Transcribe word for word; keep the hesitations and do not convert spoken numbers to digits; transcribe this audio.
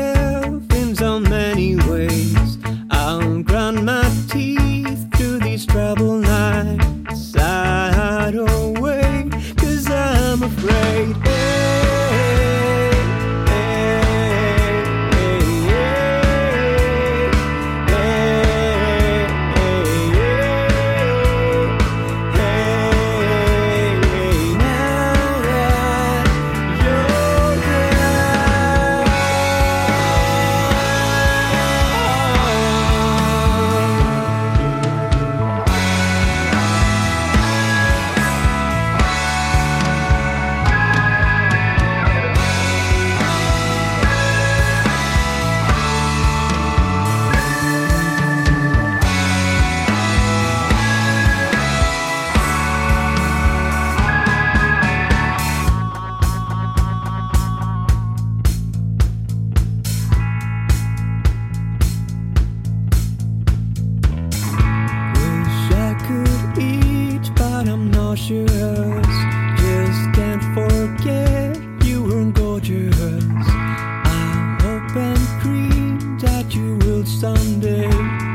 myself in so many ways. I'll grind my teeth through these troubled nights. I hide away, cause I'm afraid. Hey, hey, hey, hey, hey, hey, hey, hey, now that you're wish I could eat, but I'm nauseous. Just can't forget you were gorgeous. I hope and dream that you will someday